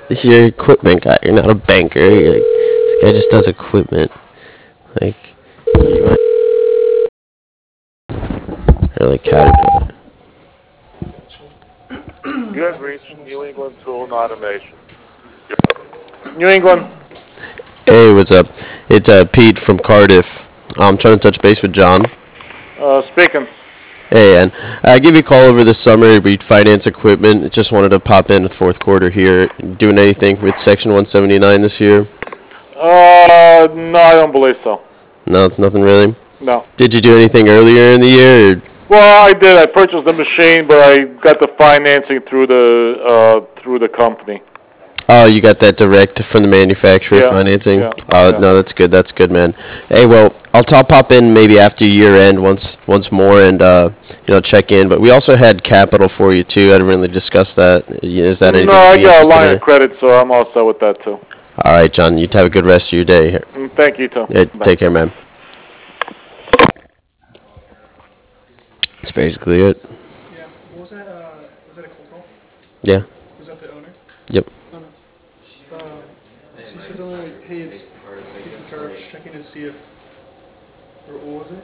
You're an equipment guy. You're not a banker. This guy just does equipment. Like, you might really Caterpillar. You have reached New England Tool and Automation. New England. Hey, what's up? It's Pete from Cardiff. I'm trying to touch base with John. Speaking. Hey, and I give you a call over the summer. We finance equipment. Just wanted to pop in the fourth quarter here. Doing anything with Section 179 this year? No, I don't believe so. No, nothing really. No. Did you do anything earlier in the year? Or? Well, I did. I purchased the machine, but I got the financing through the company. Oh, you got that direct from the manufacturer Yeah. financing. Yeah. Oh, Yeah. no, that's good. That's good, man. Hey, well, I'll pop in maybe after year end once more and check in. But we also had capital for you too. I didn't really discuss that. Is that No, anything you'd I be got a interested line in? of credit, so I'm all set with that too. All right, John. You have a good rest of your day. Here. Thank you too. Yeah, Bye. take care, man. That's basically it. Yeah. What was that? Was that a cold call? Yeah. Was that the owner? Yep. Oh no. So you said something like, "Hey, it's Pete from Cardiff checking to see if," or what was it?